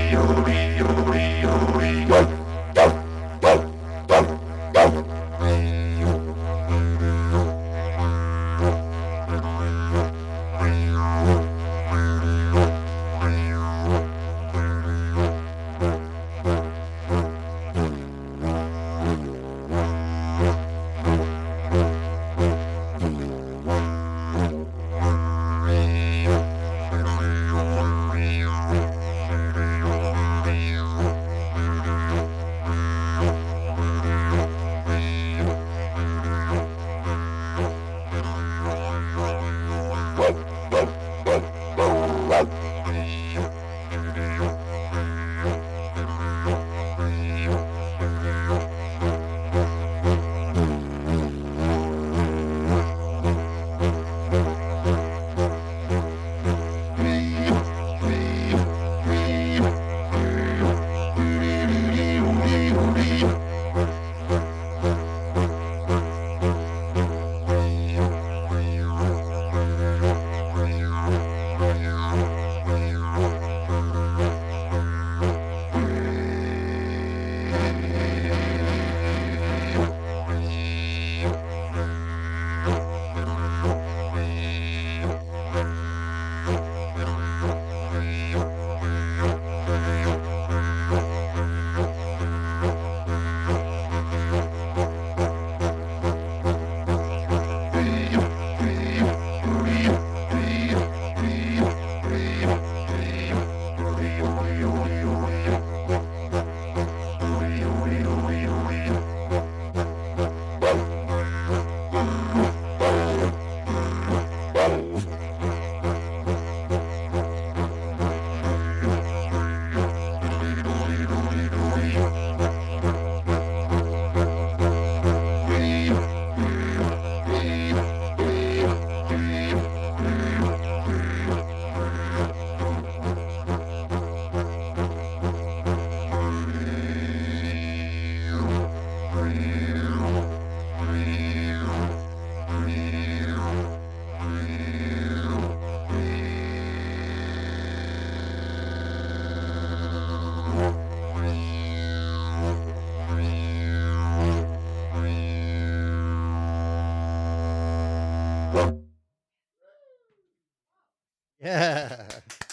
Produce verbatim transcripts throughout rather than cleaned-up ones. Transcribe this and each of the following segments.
Yeah.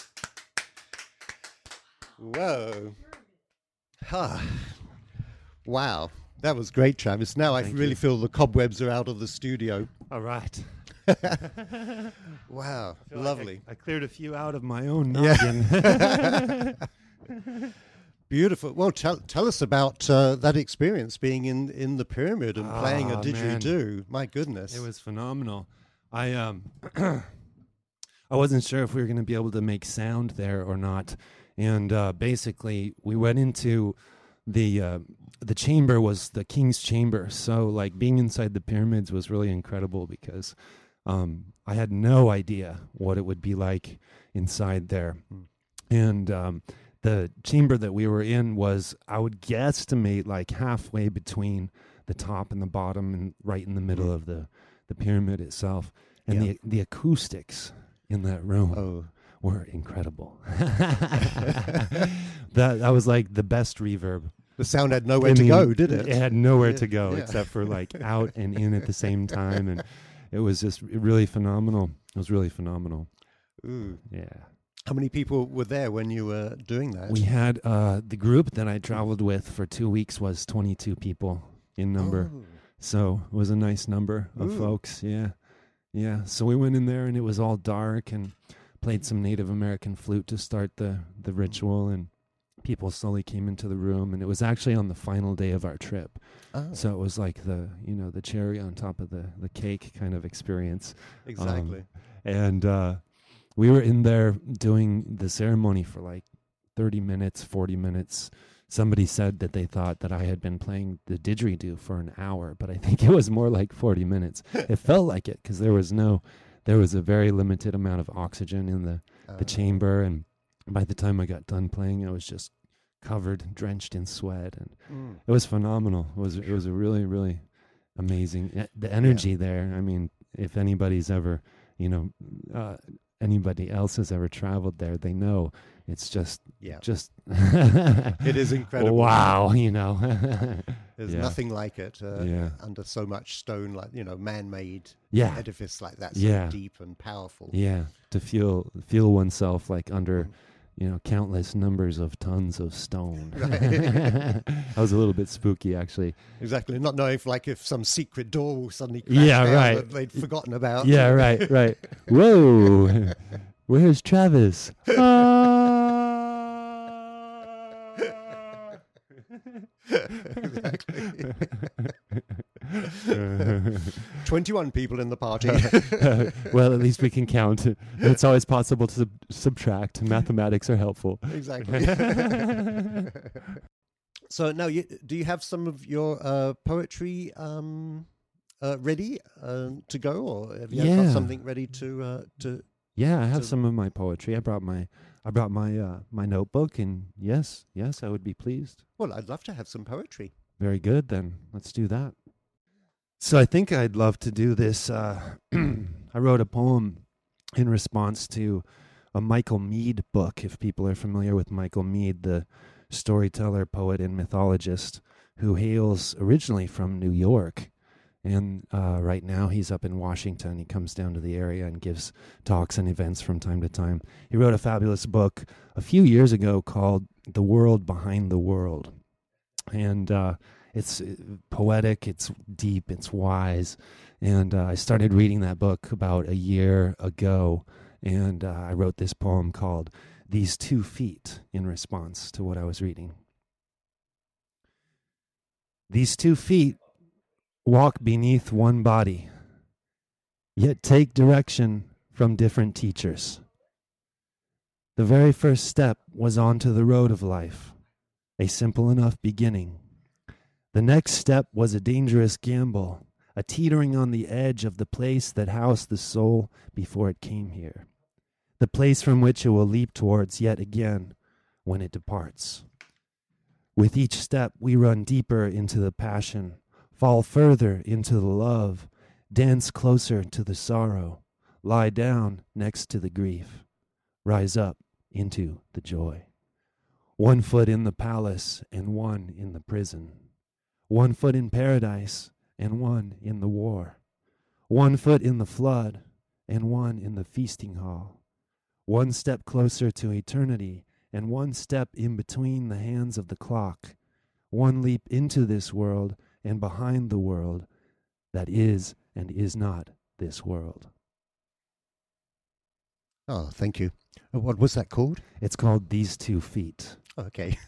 Whoa. Huh. Wow. That was great, Travis. Now I Thank really you. feel the cobwebs are out of the studio. All right. Wow. I feel like Lovely. I, I cleared a few out of my own Yeah. noggin. Beautiful. Well, tell tell us about uh, that experience being in, in the pyramid and playing a Ah, didgeridoo. My goodness. It was phenomenal. I um I wasn't sure if we were going to be able to make sound there or not. And uh, basically, we went into the uh, the chamber was the king's chamber. So, like, being inside the pyramids was really incredible because um, I had no idea what it would be like inside there. Mm. And um, the chamber that we were in was, I would guesstimate, like halfway between the top and the bottom, and right in the middle of the, the pyramid itself. And Yeah. the the acoustics in that room Oh. were incredible. that that was like the best reverb. The sound had nowhere I to mean, go, did it? It had nowhere Yeah, to go yeah. except for like out and in at the same time, and it was just really phenomenal. It was really phenomenal. Ooh. Yeah. How many people were there when you were doing that? We had uh, the group that I traveled with for two weeks was twenty-two people in number. Oh. So it was a nice number of Ooh. folks. Yeah. Yeah. So we went in there and it was all dark and played some Native American flute to start the, the ritual, and people slowly came into the room, and it was actually on the final day of our trip. Oh. So it was like the, you know, the cherry on top of the, the cake kind of experience. Exactly. Um, and uh, we were in there doing the ceremony for like thirty minutes, forty minutes. Somebody said that they thought that I had been playing the didgeridoo for an hour, but I think it was more like forty minutes. It felt like it because there was no, there was a very limited amount of oxygen in the, the Uh, chamber. And by the time I got done playing, I was just covered, drenched in sweat. And mm. it was phenomenal. It was, it was a really, really amazing. e- The energy there. I mean, if anybody's ever, you know, uh, anybody else has ever traveled there, they know it's just, Yeah. just It is incredible. Wow, you know. There's Yeah. nothing like it uh, Yeah. under so much stone, like, you know, man-made Yeah. edifice like that, so Yeah. deep and powerful. Yeah, to feel feel oneself like under, Mhm. you know, countless numbers of tons of stone. Right. That was a little bit spooky, actually. Exactly. Not knowing if, like, if some secret door will suddenly crash Yeah, down right. that they'd forgotten about. Yeah, right, right. Whoa, where's Travis? Exactly. twenty-one people in the party. Well, at least we can count. It's always possible to sub- subtract. Mathematics are helpful. Exactly. So now, you, do you have some of your uh, poetry um, uh, ready uh, to go, or have you Yeah. got something ready to uh, to? Yeah, I have So- some of my poetry. I brought my I brought my uh, my notebook, and yes, yes, I would be pleased. Well, I'd love to have some poetry. Very good, then let's do that. So I think I'd love to do this. Uh, I wrote a poem in response to a Michael Meade book, if people are familiar with Michael Meade, the storyteller, poet, and mythologist who hails originally from New York. And uh, right now he's up in Washington. He comes down to the area and gives talks and events from time to time. He wrote a fabulous book a few years ago called The World Behind the World. And uh, it's uh, poetic, it's deep, it's wise. And uh, I started reading that book about a year ago. And uh, I wrote this poem called These Two Feet in response to what I was reading. These two feet walk beneath one body, yet take direction from different teachers. The very first step was onto the road of life, a simple enough beginning. The next step was a dangerous gamble, a teetering on the edge of the place that housed the soul before it came here, the place from which it will leap towards yet again when it departs. With each step, we run deeper into the passion, fall further into the love, dance closer to the sorrow, lie down next to the grief, rise up into the joy. One foot in the palace and one in the prison. One foot in paradise and one in the war. One foot in the flood and one in the feasting hall. One step closer to eternity and one step in between the hands of the clock. One leap into this world and behind the world that is and is not this world. Oh, thank you. Uh, What was that called? It's called These Two Feet. Okay.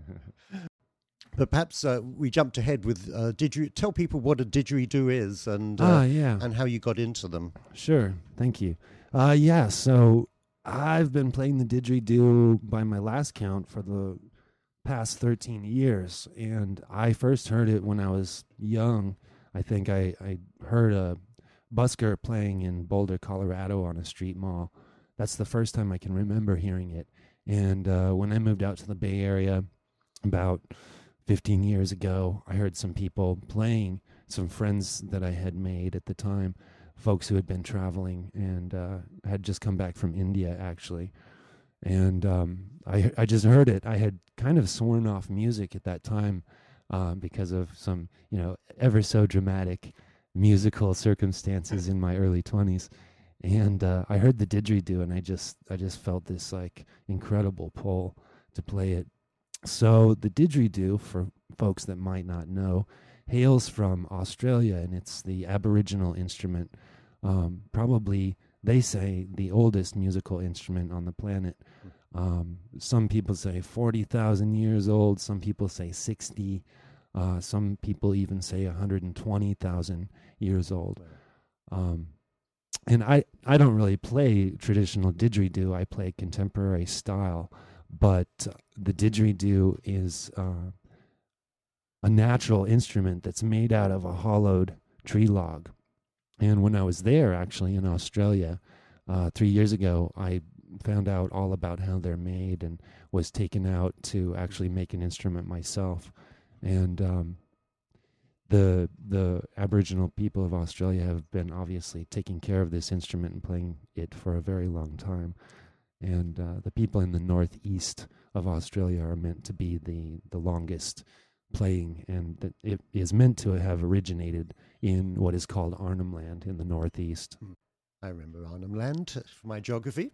But perhaps uh, we jumped ahead with uh, didgeridoo. Tell people what a didgeridoo is and uh, Ah, yeah. and how you got into them. Sure. Thank you. Uh, yeah, so I've been playing the didgeridoo by my last count for the past thirteen years. And I first heard it when I was young. I think I, I heard a busker playing in Boulder, Colorado on a street mall. That's the first time I can remember hearing it. And uh, when I moved out to the Bay Area about fifteen years ago, I heard some people playing, some friends that I had made at the time, folks who had been traveling and uh, had just come back from India, actually. And um, I I just heard it. I had kind of sworn off music at that time um, because of some, you know, ever so dramatic musical circumstances in my early twenties. And uh, I heard the didgeridoo, and I just I just felt this like incredible pull to play it. So the didgeridoo, for folks that might not know, hails from Australia, and it's the Aboriginal instrument, um, probably, they say, the oldest musical instrument on the planet. Um, some people say forty thousand years old, some people say sixty, uh, some people even say one hundred twenty thousand years old. Um, and I, I don't really play traditional didgeridoo, I play contemporary style. But uh, the didgeridoo is uh, a natural instrument that's made out of a hollowed tree log. And when I was there, actually, in Australia, uh, three years ago, I found out all about how they're made and was taken out to actually make an instrument myself. And um, the the Aboriginal people of Australia have been obviously taking care of this instrument and playing it for a very long time. and uh, the people in the northeast of Australia are meant to be the the longest playing, and that it is meant to have originated in what is called Arnhem Land in the northeast. I remember Arnhem Land for my geography.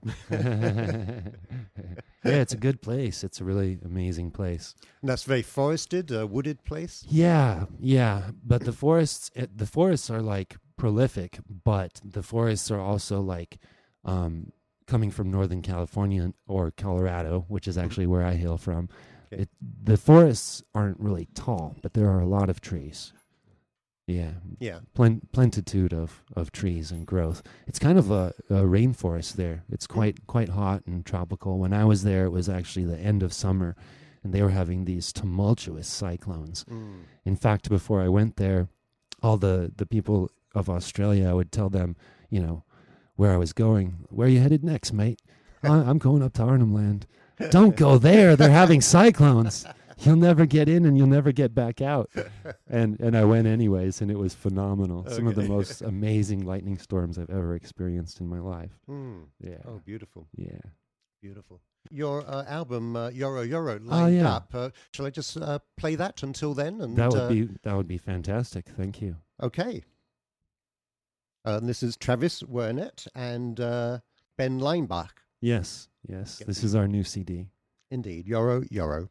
Yeah, it's a good place. It's a really amazing place. And that's very forested, uh, wooded place. Yeah, yeah. But the forests, it, the forests are like prolific, but the forests are also like um, coming from Northern California or Colorado, which is actually where I hail from. Okay. It, the forests aren't really tall, but there are a lot of trees. Yeah, Yeah. Plen- plentitude of, of trees and growth. It's kind of a, a rainforest there. It's quite quite hot and tropical. When I was there, it was actually the end of summer, and they were having these tumultuous cyclones. Mm. In fact, before I went there, all the, the people of Australia, I would tell them, you know, where I was going. Where are you headed next, mate? "I- I'm going up to Arnhem Land. Don't go there. They're having cyclones. You'll never get in and you'll never get back out. And and I went anyways, and it was phenomenal. Some of the Okay. most amazing lightning storms I've ever experienced in my life. Mm. Yeah. Oh, beautiful. Yeah. Beautiful. Your uh, album, uh, Yoro Yoro, lined Oh, yeah. up. Uh, shall I just uh, play that until then? And That would uh, be that would be fantastic. Thank you. Okay. Uh, and this is Travis Wernett and uh, Ben Leinbach. Yes. Yes. Yep. This is our new C D. Indeed. Yoro Yoro.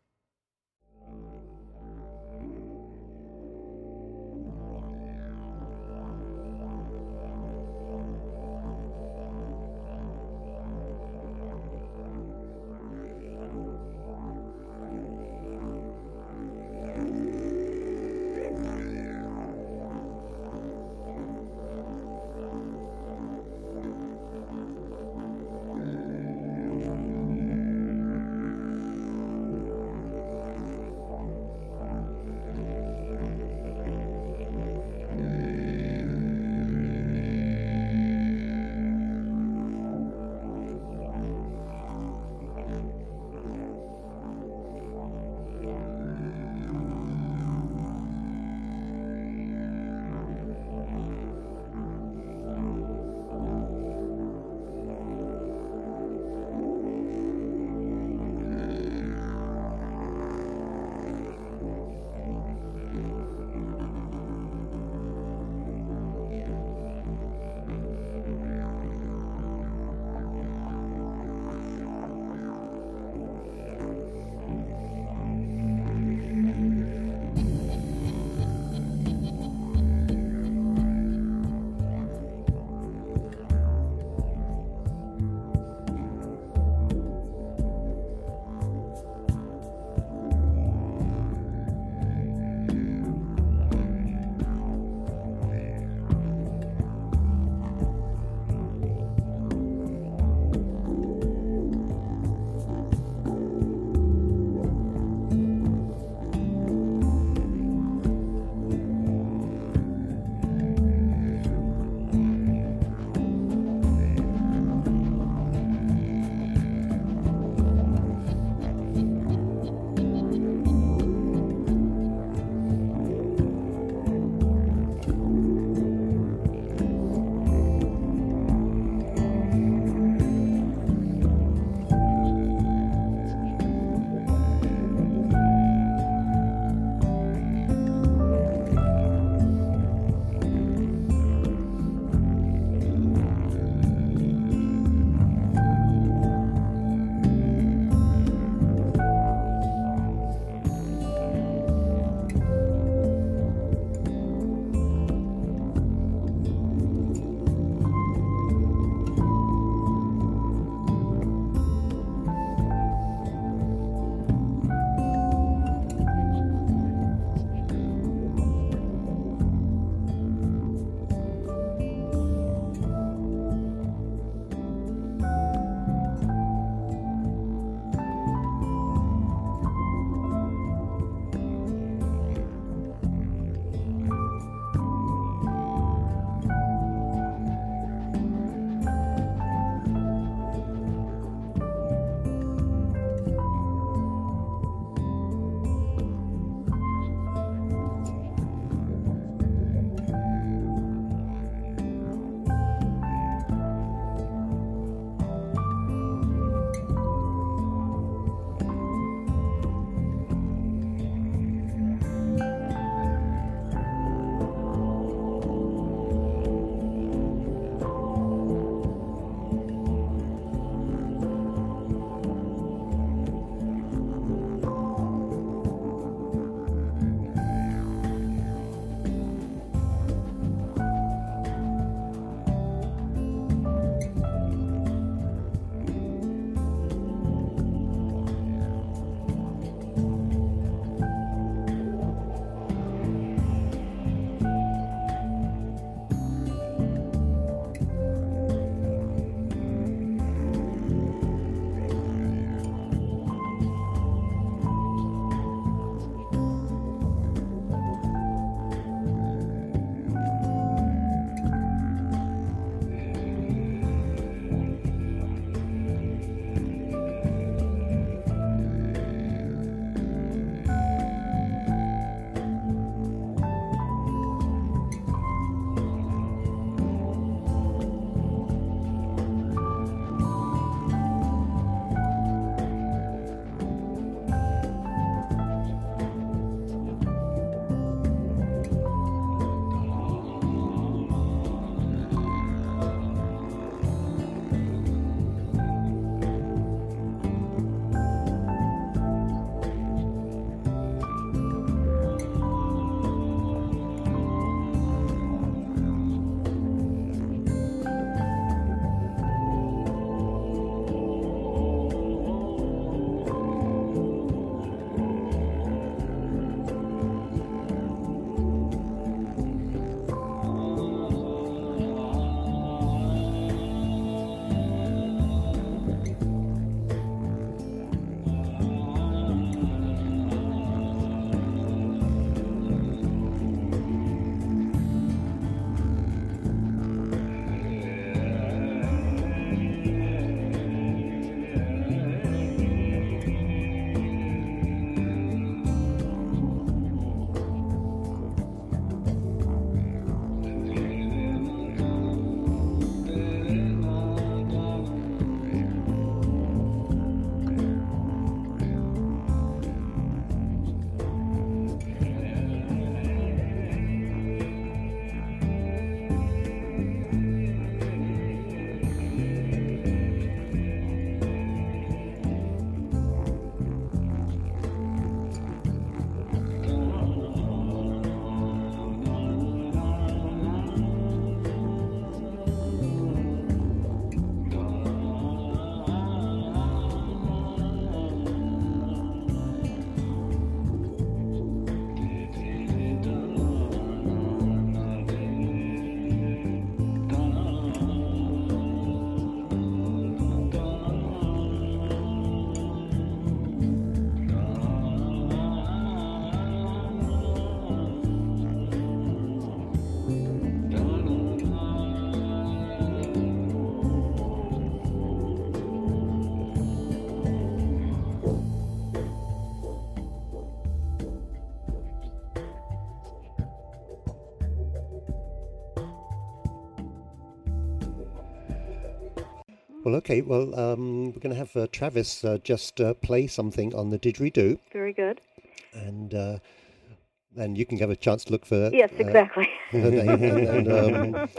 Well, okay. Well, um, we're going to have uh, Travis uh, just uh, play something on the didgeridoo, Very good. and uh, then you can have a chance to look for Yes, uh, exactly. her name, and, and, um,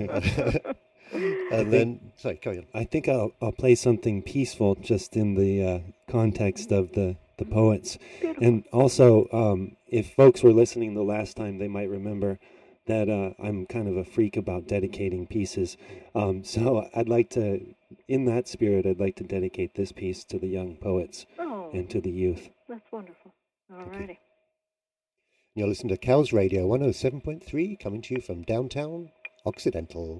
and then sorry, carry on. I think I'll I'll play something peaceful, just in the uh, context of the the poets, Beautiful. and also um, if folks were listening the last time, they might remember that uh, I'm kind of a freak about dedicating pieces. Um, so I'd like to, in that spirit, I'd like to dedicate this piece to the young poets Oh, and to the youth. that's wonderful. All Okay. righty. You're listening to Cows Radio one oh seven point three, coming to you from downtown Occidental.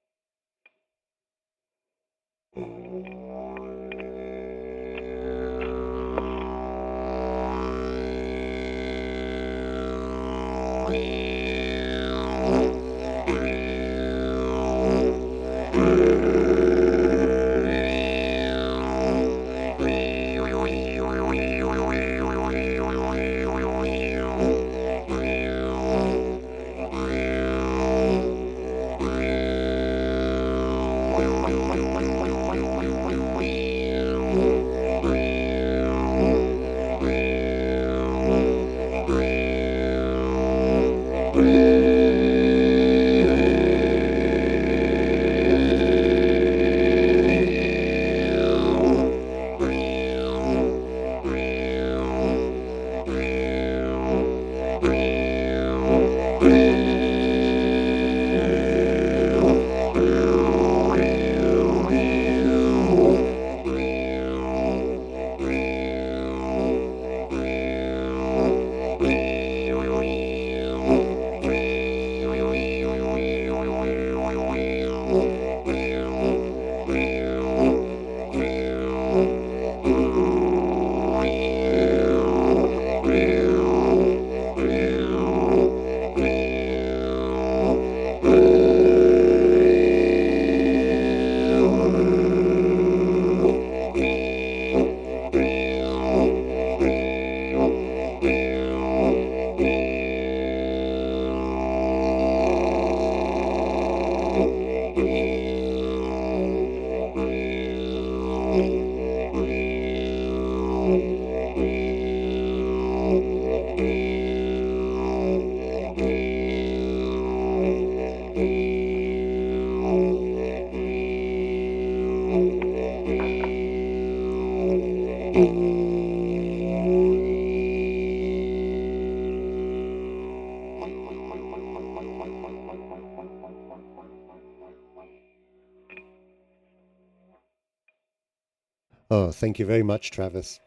Oh, thank you very much, Travis.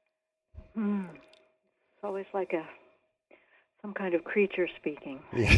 Hmm. It's always like a some kind of creature speaking. Yeah.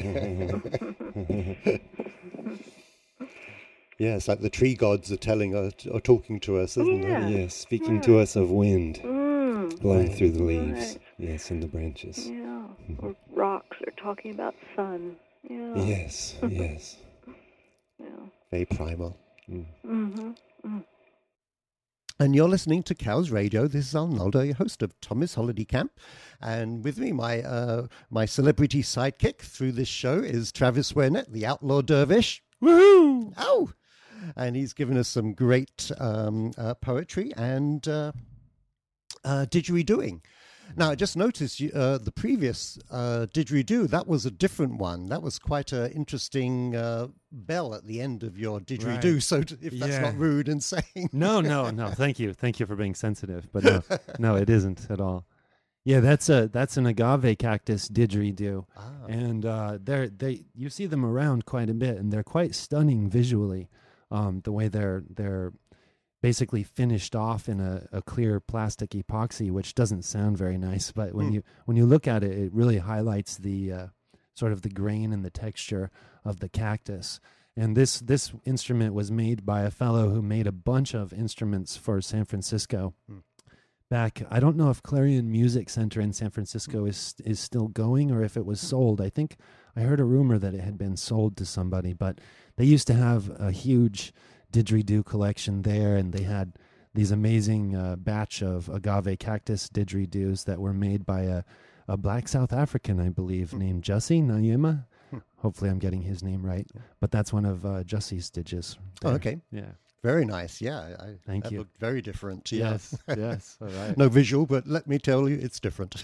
Yeah, it's like the tree gods are telling us, are talking to us, isn't Yeah. it? Yes, speaking Yeah. to us of wind Mm. blowing through the Right. leaves. Yes, and the branches. Yeah. Or rocks are talking about sun. Yeah. Yes, yes. Yeah. Very primal. Mm. Mm-hmm. Mm. And you're listening to Cows Radio. This is Arnaldo, your host of Thomas Holiday Camp. And with me, my uh, my celebrity sidekick through this show is Travis Wernet, the Outlaw Dervish. Woohoo! Ow! And he's given us some great um, uh, poetry and uh, uh, didgeridooing. Now, I just noticed you, uh, the previous uh, didgeridoo, that was a different one. That was quite an interesting uh, bell at the end of your didgeridoo. Right. So t- if that's Yeah. not rude and saying... No, no, no. Thank you, thank you for being sensitive. But no, no, it isn't at all. Yeah, that's a that's an agave cactus didgeridoo, Ah. and uh, they're they you see them around quite a bit, and they're quite stunning visually. Um, the way they're they're basically finished off in a, a clear plastic epoxy, which doesn't sound very nice, but when Mm. you when you look at it, it really highlights the uh, sort of the grain and the texture of the cactus. And this this instrument was made by a fellow who made a bunch of instruments for San Francisco. Mm. Back, I don't know if Clarion Music Center in San Francisco is is still going or if it was sold. I think I heard a rumor that it had been sold to somebody, but they used to have a huge didgeridoo collection there, and they had these amazing uh, batch of agave cactus didgeridoos that were made by a, a black South African, I believe, Hmm. named Jussie Nayema. Hmm. Hopefully I'm getting his name right, but that's one of uh, Jussie's didges. Oh, there. okay. Yeah. Very nice. Yeah. I, Thank that you. looked very different. Yeah. Yes, yes, all right. No visual, but let me tell you, it's different.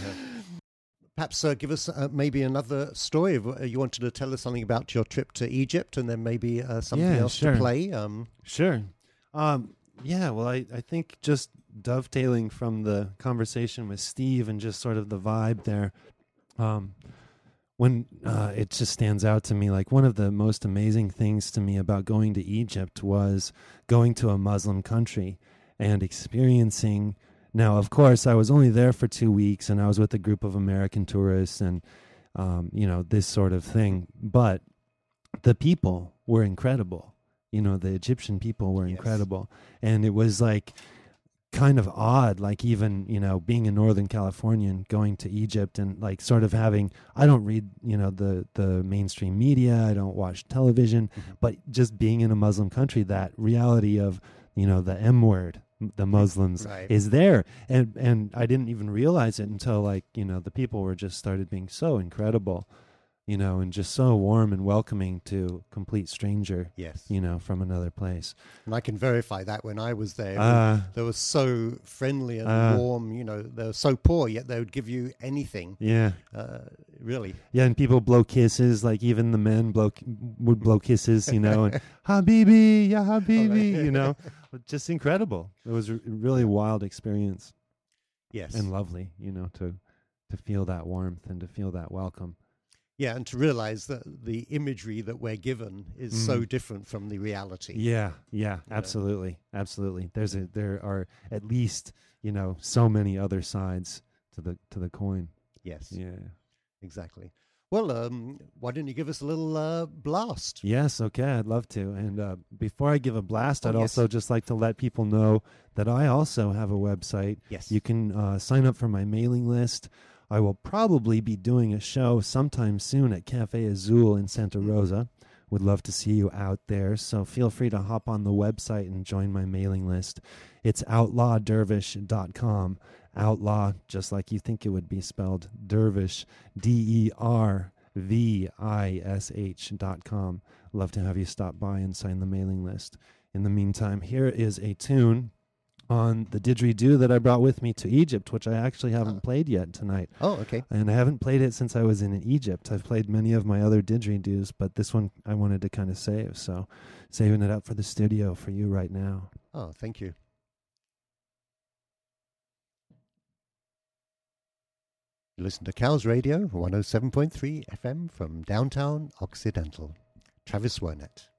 Perhaps uh, give us uh, maybe another story. Of, uh, you wanted to tell us something about your trip to Egypt, and then maybe uh, something Yeah, else sure. to play. Um, Sure. Um, yeah, well, I, I think just dovetailing from the conversation with Steve and just sort of the vibe there, um, when uh, it just stands out to me, like one of the most amazing things to me about going to Egypt was going to a Muslim country and experiencing. Now, of course, I was only there for two weeks and I was with a group of American tourists and, um, you know, this sort of thing. But the people were incredible. You know, the Egyptian people were Yes. incredible. And it was like kind of odd, like even, you know, being a Northern Californian going to Egypt and like sort of having, I don't read, you know, the, the mainstream media, I don't watch television, Mm-hmm. but just being in a Muslim country, that reality of, you know, the M word, the Muslims Right. is there. And, and I didn't even realize it until like, you know, the people were just started being so incredible, you know, and just so warm and welcoming to a complete stranger, Yes. you know, from another place. And I can verify that when I was there. Uh, They were so friendly and Uh. warm, you know, they were so poor, yet they would give you anything. yeah. Uh, really. Yeah, and people blow kisses, like even the men blow would blow kisses, you know, and Habibi, ya Habibi, you know, just incredible. It was a really wild experience Yes. and lovely, you know, to to feel that warmth and to feel that welcome. Yeah, and to realize that the imagery that we're given is Mm. so different from the reality. Yeah, yeah, absolutely, absolutely. There's a there are at least, you know, so many other sides to the to the coin. Yes, Yeah. exactly. Well, um, why don't you give us a little uh, blast? Yes, okay, I'd love to. And uh, before I give a blast, Oh, I'd yes. also just like to let people know that I also have a website. Yes. You can uh, sign up for my mailing list. I will probably be doing a show sometime soon at Cafe Azul in Santa Rosa. Would love to see you out there. So feel free to hop on the website and join my mailing list. It's outlaw dervish dot com. Outlaw, just like you think it would be spelled, Dervish, D E R V I S H dot com. Love to have you stop by and sign the mailing list. In the meantime, here is a tune on the didgeridoo that I brought with me to Egypt, which I actually haven't Oh. played yet tonight. Oh, okay. And I haven't played it since I was in Egypt. I've played many of my other didgeridoos, but this one I wanted to kind of save. So saving it up for the studio for you right now. Oh, thank you. You listen to Cows Radio, one oh seven point three F M from downtown Occidental. Travis Wernett.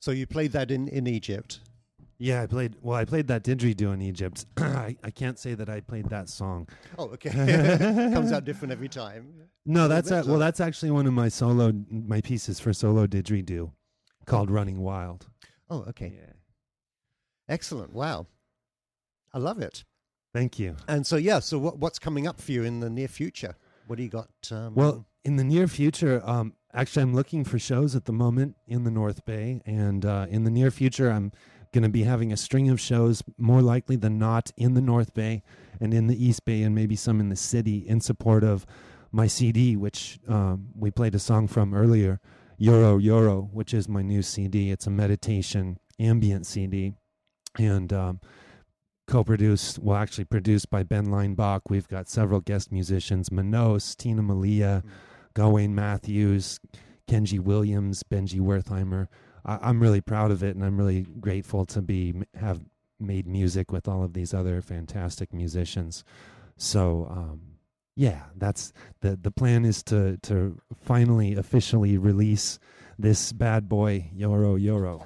So you played that in, in Egypt. Yeah, I played. Well, I played that didgeridoo in Egypt. I, I can't say that I played that song. Oh, okay. Comes out different every time. No, So that's a, there's well, a- that's actually one of my solo my pieces for solo didgeridoo, called "Running Wild." Oh, okay. Yeah. Excellent. Wow. I love it. Thank you. And so, yeah, so what, what's coming up for you in the near future? What do you got? Um, Well, in the near future, um, actually, I'm looking for shows at the moment in the North Bay, and uh, in the near future, I'm going to be having a string of shows, more likely than not, in the North Bay and in the East Bay, and maybe some in the city, in support of my C D, which um, we played a song from earlier, Euro Euro, which is my new C D. It's a meditation ambient C D, and um, co-produced, well, actually produced by Ben Leinbach. We've got several guest musicians: Manos, Tina Malia, Gawain Matthews, Kenji Williams, Benji Wertheimer. I, I'm really proud of it, and I'm really grateful to be have made music with all of these other fantastic musicians. So, um, yeah, that's the the plan is to to finally officially release this bad boy, Euro Euro.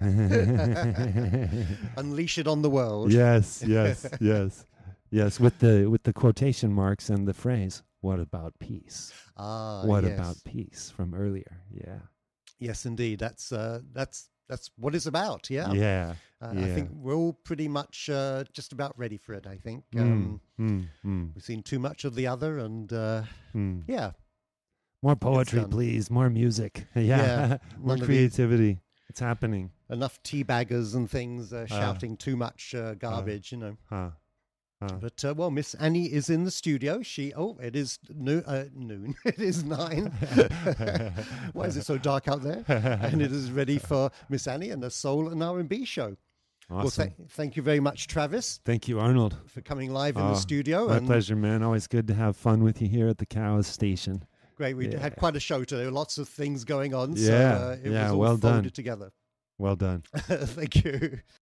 Unleash it on the world. Yes, yes, yes, yes. With the with the quotation marks and the phrase, "What about peace? Ah, what yes. about peace?" from earlier. Yeah, Yes, indeed. That's uh, that's that's what it's about. Yeah. yeah. Uh, yeah. I think we're all pretty much uh, just about ready for it. I think Mm, um, mm, mm, we've seen too much of the other, and uh, mm. yeah, More poetry, done. please. More music. Yeah, Yeah, more none of creativity. It's happening. enough teabaggers and things uh, Ah. shouting too much uh, garbage, you know. Huh. Huh. But uh, well, Miss Annie is in the studio. She oh, it is noon. Uh, noon. It is nine. Why is it so dark out there? And it is ready for Miss Annie and a soul and R and B show. Well, Awesome. th- thank you very much, Travis, Thank you, Arnold. for coming live in Oh, the studio. My and pleasure, man. Always good to have fun with you here at the Cows Station. Great, we Yeah. had quite a show today. Lots of things going on. So Yeah, uh, it yeah, was all well folded done. together. Well done. Thank you.